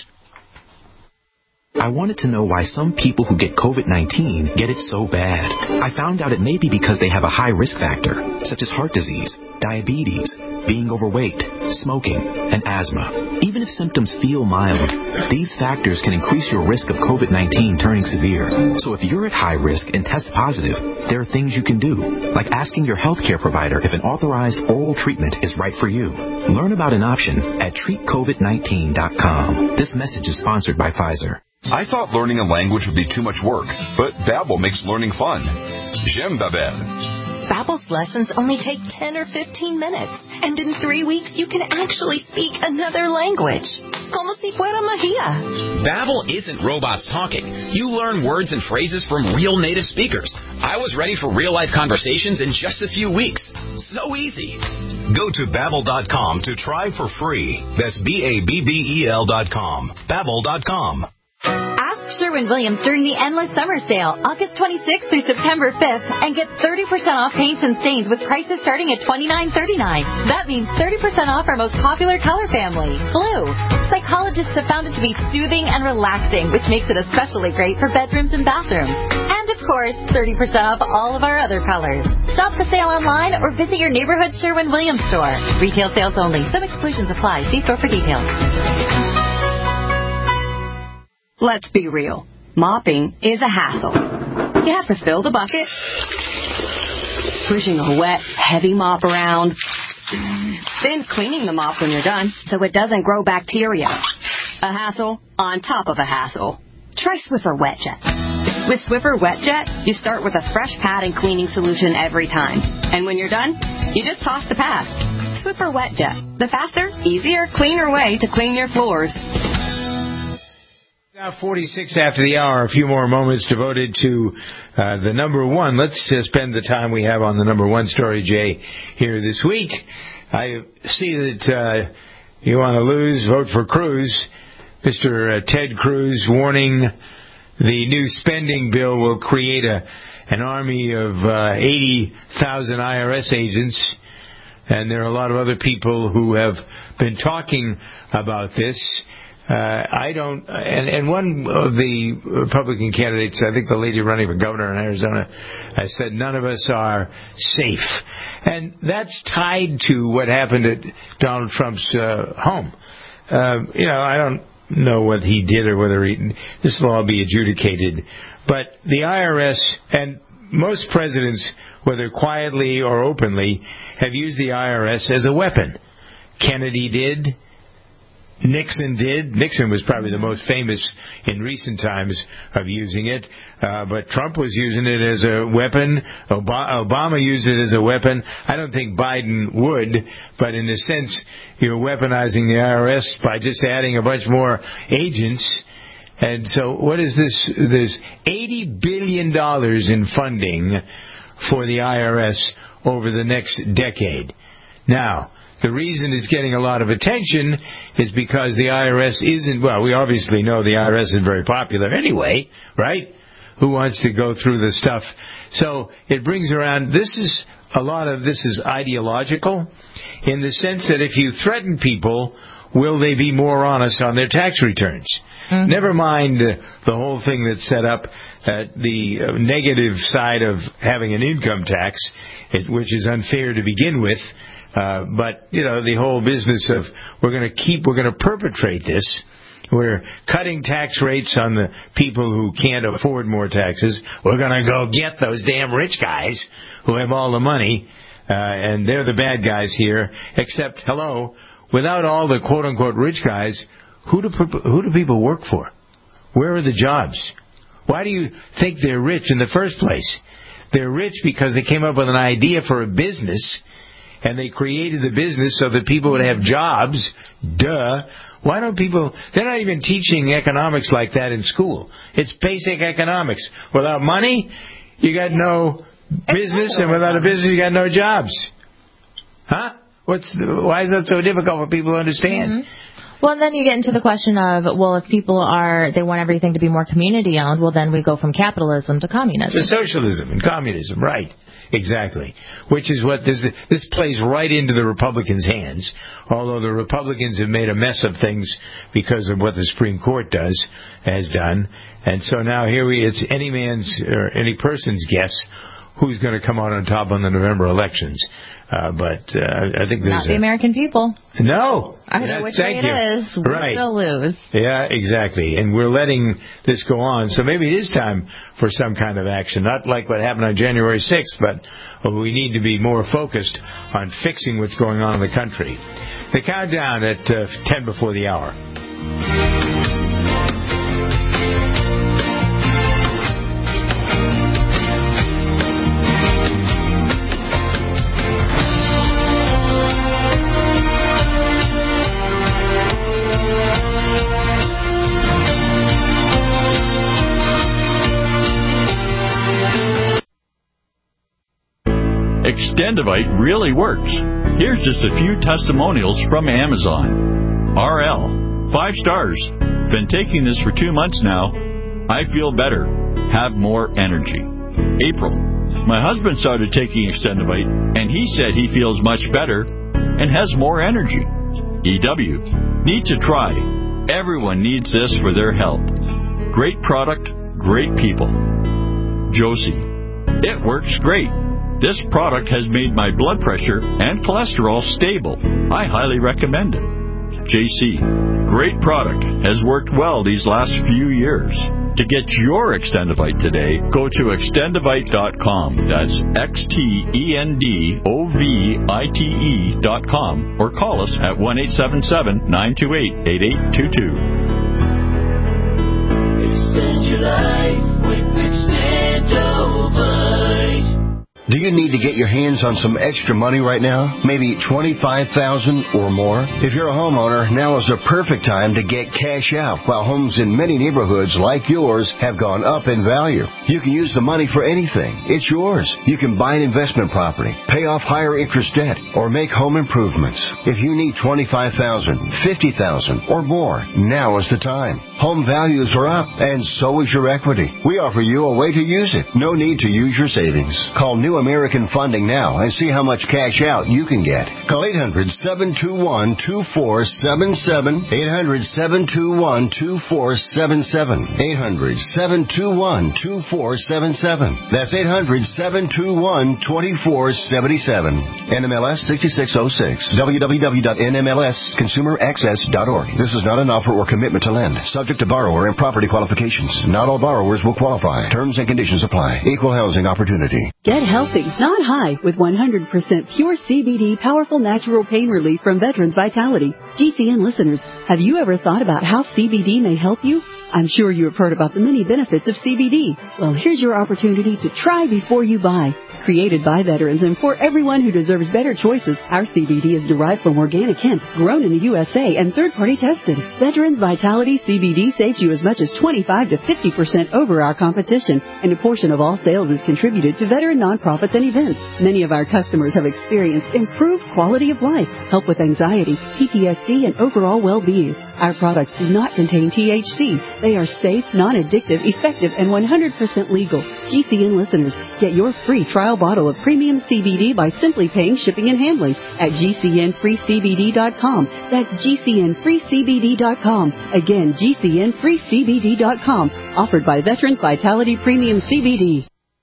I wanted to know why some people who get covid nineteen get it so bad. I found out it may be because they have a high risk factor, such as heart disease, diabetes, being overweight, smoking, and asthma. Even if symptoms feel mild, these factors can increase your risk of covid nineteen turning severe. So if you're at high risk and test positive, there are things you can do, like asking your healthcare provider if an authorized oral treatment is right for you. Learn about an option at treat covid nineteen dot com. This message is sponsored by Pfizer. I thought learning a language would be too much work, but Babbel makes learning fun. J'aime Babbel. Babbel's lessons only take ten or fifteen minutes, and in three weeks you can actually speak another language. Como si fuera magia. Babbel isn't robots talking. You learn words and phrases from real native speakers. I was ready for real-life conversations in just a few weeks. So easy. Go to Babbel dot com to try for free. That's B A B B E L dot com. Babbel dot com. Ask Sherwin-Williams during the Endless Summer Sale, August twenty-sixth through September fifth, and get thirty percent off paints and stains with prices starting at twenty-nine thirty-nine. That means thirty percent off our most popular color family, blue. Psychologists have found it to be soothing and relaxing, which makes it especially great for bedrooms and bathrooms. And of course, thirty percent off all of our other colors. Shop the sale online or visit your neighborhood Sherwin-Williams store. Retail sales only. Some exclusions apply. See store for details. Let's be real. Mopping is a hassle. You have to fill the bucket, pushing a wet, heavy mop around, then cleaning the mop when you're done so it doesn't grow bacteria. A hassle on top of a hassle. Try Swiffer WetJet. With Swiffer WetJet, you start with a fresh pad and cleaning solution every time. And when you're done, you just toss the pad. Swiffer WetJet, the faster, easier, cleaner way to clean your floors. Now forty-six after the hour, a few more moments devoted to uh, the number one. Let's uh, spend the time we have on the number one story, Jay, here this week. I see that uh, you want to lose, vote for Cruz. Mister Uh, Ted Cruz warning the new spending bill will create a an army of uh, eighty thousand I R S agents. And there are a lot of other people who have been talking about this. Uh, I don't, and, and one of the Republican candidates, I think the lady running for governor in Arizona, I said none of us are safe. And that's tied to what happened at Donald Trump's uh, home. Uh, you know, I don't know what he did or whether he, this will all be adjudicated. But the I R S and most presidents, whether quietly or openly, have used the I R S as a weapon. Kennedy did. Nixon did. Nixon was probably the most famous in recent times of using it. Uh, but Trump was using it as a weapon. Obama used it as a weapon. I don't think Biden would, but in a sense, you're weaponizing the I R S by just adding a bunch more agents. And so what is this? There's eighty billion dollars in funding for the I R S over the next decade. Now, the reason it's getting a lot of attention is because the I R S isn't, well, we obviously know the I R S is very popular anyway, right? Who wants to go through the stuff? So it brings around, this is, a lot of this is ideological in the sense that if you threaten people, will they be more honest on their tax returns? Mm-hmm. Never mind uh, the whole thing that's set up at the uh, negative side of having an income tax, it, which is unfair to begin with. Uh, but, you know, the whole business of we're going to keep, we're going to perpetrate this. We're cutting tax rates on the people who can't afford more taxes. We're going to go get those damn rich guys who have all the money, uh, and they're the bad guys here. Except, hello, without all the quote-unquote rich guys, who do, who do people work for? Where are the jobs? Why do you think they're rich in the first place? They're rich because they came up with an idea for a business, and they created the business so that people would have jobs. Duh. Why don't people... They're not even teaching economics like that in school. It's basic economics. Without money, you got no business, and without a business, you got no jobs. Huh? What's why is that so difficult for people to understand? Mm-hmm. Well, and then you get into the question of, well, if people are, they want everything to be more community-owned, well, then we go from capitalism to communism. To socialism and communism, right. Exactly. Which is what this this plays right into the Republicans' hands, although the Republicans have made a mess of things because of what the Supreme Court does, has done. And so now here we, it's any man's or any person's guess who's going to come out on top on the November elections. Uh, but uh, I think there's not the a, American people. No, I don't know which way it is. We'll right. still lose. Yeah, exactly. And we're letting this go on. So maybe it is time for some kind of action. Not like what happened on January sixth, but well, we need to be more focused on fixing what's going on in the country. The countdown at uh, ten before the hour. Extendivite really works. Here's just a few testimonials from Amazon. R L, five stars. Been taking this for two months now. I feel better, have more energy. April. My husband started taking Extendivite, and he said he feels much better and has more energy. E W. Need to try. Everyone needs this for their health. Great product, great people. Josie. It works great. This product has made my blood pressure and cholesterol stable. I highly recommend it. J C. Great product. Has worked well these last few years. To get your Extendivite today, go to extendivite dot com. That's X T E N D O V I T E dot com. Or call us at one eight seven seven, nine two eight, eight eight two two. Extend your life with Extendivite. Do you need to get your hands on some extra money right now? Maybe twenty-five thousand dollars or more? If you're a homeowner, now is the perfect time to get cash out while homes in many neighborhoods like yours have gone up in value. You can use the money for anything. It's yours. You can buy an investment property, pay off higher interest debt, or make home improvements. If you need twenty-five thousand dollars, fifty thousand dollars, or more, now is the time. Home values are up, and so is your equity. We offer you a way to use it. No need to use your savings. Call New American Funding now and see how much cash out you can get. Call eight hundred, seven two one, two four seven seven, eight hundred, seven two one, two four seven seven, eight hundred, seven two one, two four seven seven. That's eight hundred, seven two one, two four seven seven. N M L S sixty-six oh six. w w w dot n m l s consumer access dot org. This is not an offer or commitment to lend. Subject to borrower and property qualifications. Not all borrowers will qualify. Terms and conditions apply. Equal housing opportunity. Get healthy, not high, with one hundred percent pure C B D powerful natural pain relief from Veterans Vitality. G C N listeners, have you ever thought about how C B D may help you? I'm sure you have heard about the many benefits of C B D. Well, here's your opportunity to try before you buy. Created by veterans and for everyone who deserves better choices, our C B D is derived from organic hemp, grown in the U S A, and third-party tested. Veterans Vitality C B D saves you as much as twenty-five to fifty percent over our competition, and a portion of all sales is contributed to veteran nonprofits and events. Many of our customers have experienced improved quality of life, help with anxiety, P T S D, and overall well-being. Our products do not contain T H C. They are safe, non-addictive, effective, and one hundred percent legal. G C N listeners, get your free trial bottle of premium C B D by simply paying shipping and handling at G C N free C B D dot com. That's G C N free C B D dot com. Again, G C N free C B D dot com. Offered by Veterans Vitality Premium C B D.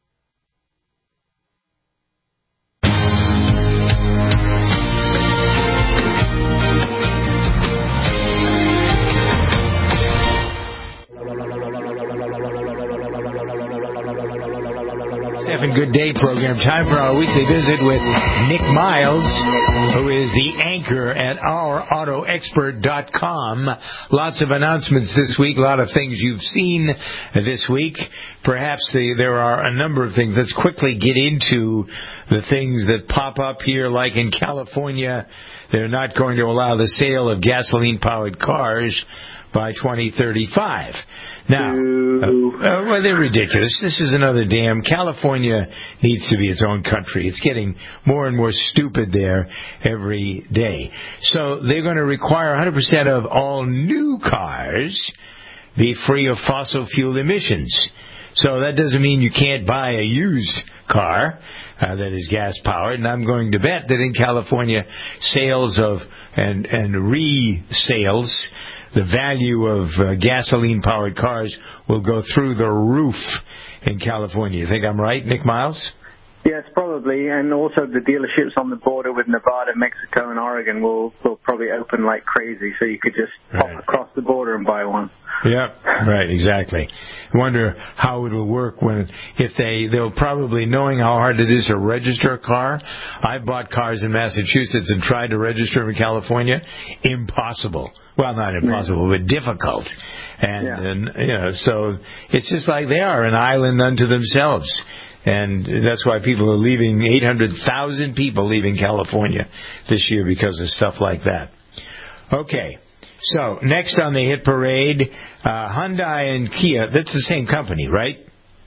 Stephen Good Day program. Time for our weekly visit with Nick Miles, who is the anchor at our auto expert dot com. Lots of announcements this week, a lot of things you've seen this week. Perhaps the, there are a number of things. Let's quickly get into the things that pop up here, like in California, they're not going to allow the sale of gasoline-powered cars by twenty thirty-five. Now, uh, uh, well, they're ridiculous. This is another dam. California needs to be its own country. It's getting more and more stupid there every day. So they're going to require one hundred percent of all new cars be free of fossil fuel emissions. So that doesn't mean you can't buy a used car uh, that is gas-powered. And I'm going to bet that in California, sales of and, and resales, the value of uh, gasoline-powered cars will go through the roof in California. You think I'm right, Nick Miles? Yes, probably. And also the dealerships on the border with Nevada, Mexico, and Oregon will, will probably open like crazy, so you could just pop right across the border and buy one. Yeah, right, exactly. I wonder how it will work when, if they, they'll probably, knowing how hard it is to register a car. I've bought cars in Massachusetts and tried to register them in California. Impossible. Well, not impossible, yeah. but difficult. And, yeah. and, you know, so it's just like they are an island unto themselves. And that's why people are leaving, eight hundred thousand people leaving California this year because of stuff like that. Okay. So, next on the hit parade, uh, Hyundai and Kia, that's the same company, right?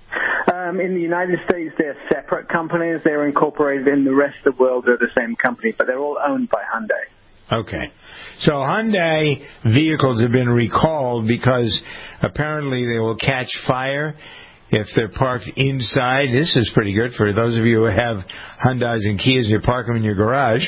Um, in the United States, they're separate companies. They're incorporated. In the rest of the world, they're the same company, but they're all owned by Hyundai. Okay. So Hyundai vehicles have been recalled because apparently they will catch fire if they're parked inside. This is pretty good for those of you who have Hyundais and Kias and you park them in your garage.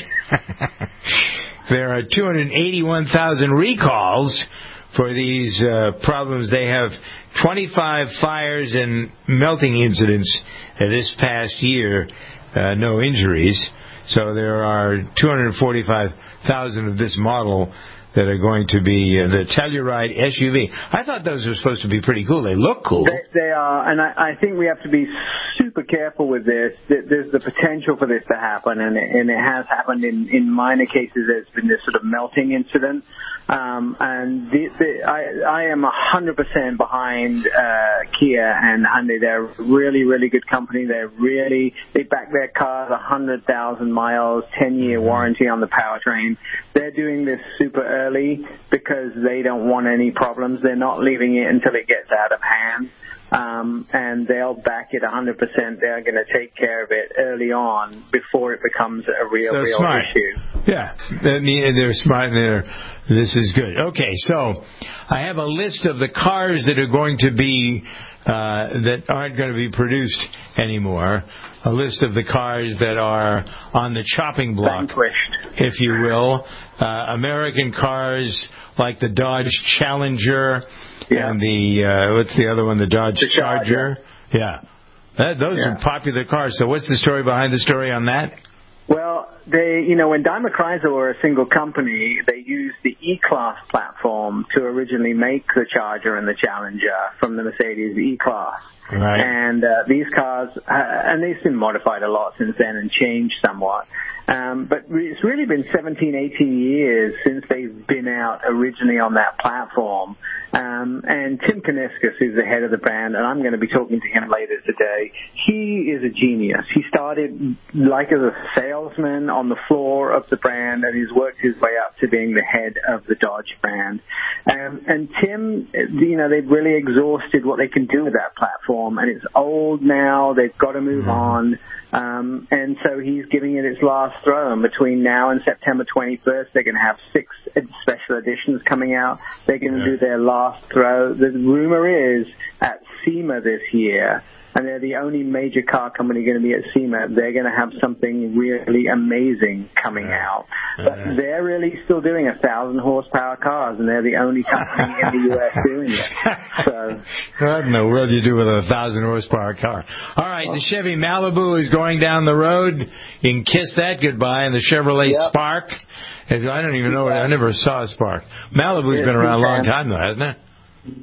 There are two hundred eighty-one thousand recalls for these uh, problems. They have twenty-five fires and melting incidents uh, this past year, uh, no injuries. So there are two hundred forty-five thousand of this model that are going to be uh, the Telluride S U V. I thought those were supposed to be pretty cool. They look cool. They, they are, and I, I think we have to be super careful with this. There's the potential for this to happen, and it, and it has happened in, in minor cases. There's been this sort of melting incident. Um, and the, the, I, I am one hundred percent behind uh, Kia and Hyundai. They're a really, really good company. They're really, they back their cars one hundred thousand miles, ten-year warranty on the powertrain. They're doing this super early because they don't want any problems. They're not leaving it until it gets out of hand. Um, and they'll back it one hundred percent. They're going to take care of it early on before it becomes a real, so real smart. issue. Yeah, they're smart. They're, this is good. Okay, so I have a list of the cars that are going to be, uh, that aren't going to be produced anymore. A list of the cars that are on the chopping block, vanquished, if you will. Uh, American cars like the Dodge Challenger. Yeah. And the, uh, what's the other one, the Dodge the Charger? Charger. Yeah. That, those yeah. are popular cars. So what's the story behind the story on that? Well, they, you know, when Daimler Chrysler were a single company, they used the E-Class platform to originally make the Charger and the Challenger from the Mercedes E-Class. Right. And uh, these cars, uh, and they've been modified a lot since then and changed somewhat. Um, but it's really been seventeen, eighteen years since they've been out originally on that platform. Um, and Tim Kuniskis, who's the head of the brand, and I'm going to be talking to him later today, he is a genius. He started like as a salesman on the floor of the brand, and he's worked his way up to being the head of the Dodge brand. Um, and Tim, you know, they've really exhausted what they can do with that platform, and it's old now. They've got to move on. Um, and so he's giving it its last throw. And between now and September twenty-first, they're going to have six special editions coming out. They're going to yeah. do their last throw. The rumor is at SEMA this year, and they're the only major car company going to be at SEMA, they're going to have something really amazing coming out. But they're really still doing a thousand horsepower cars, and they're the only company in the U S doing it. So, what in the world do you do with a thousand horsepower car? All right, the Chevy Malibu is going down the road. You can kiss that goodbye. And the Chevrolet yep. Spark, I don't even know. I never saw a Spark. Malibu's been around a long time, though, hasn't it?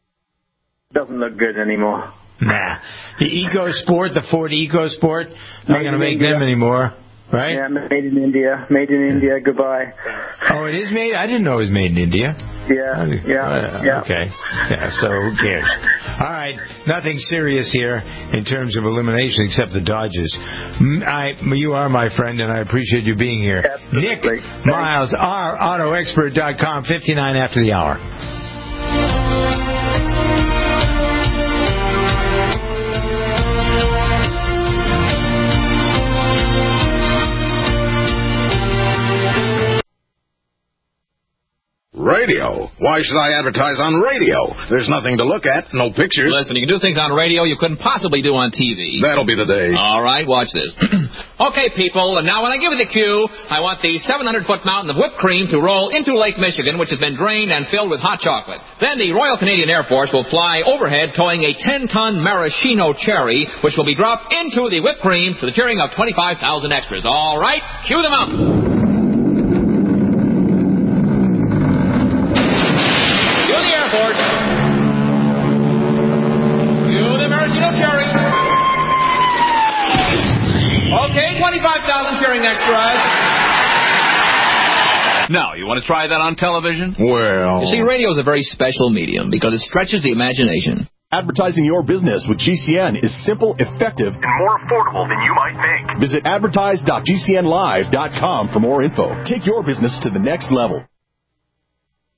Doesn't look good anymore. Nah. The EcoSport, the Ford EcoSport, not going to make India. them anymore, right? Yeah, made in India. Made in India, goodbye. Oh, it is made? I didn't know it was made in India. Yeah, yeah, uh, yeah. Okay. Yeah, so who cares? All right, nothing serious here in terms of elimination except the Dodges. I, you are my friend, and I appreciate you being here. Absolutely. Nick Miles, our auto expert dot com, fifty-nine after the hour. Radio? Why should I advertise on radio? There's nothing to look at, no pictures. Listen, you can do things on radio you couldn't possibly do on T V. That'll be the day. All right, watch this. Okay, people, and now when I give you the cue, I want the seven hundred foot mountain of whipped cream to roll into Lake Michigan, which has been drained and filled with hot chocolate. Then the Royal Canadian Air Force will fly overhead towing a ten ton maraschino cherry, which will be dropped into the whipped cream to the cheering of twenty-five thousand extras. All right, cue the mountain. Okay, twenty-five thousand cheering extras. Now, you want to try that on television? Well... You see, radio is a very special medium because it stretches the imagination. Advertising your business with G C N is simple, effective, and more affordable than you might think. Visit advertise dot g c n live dot com for more info. Take your business to the next level.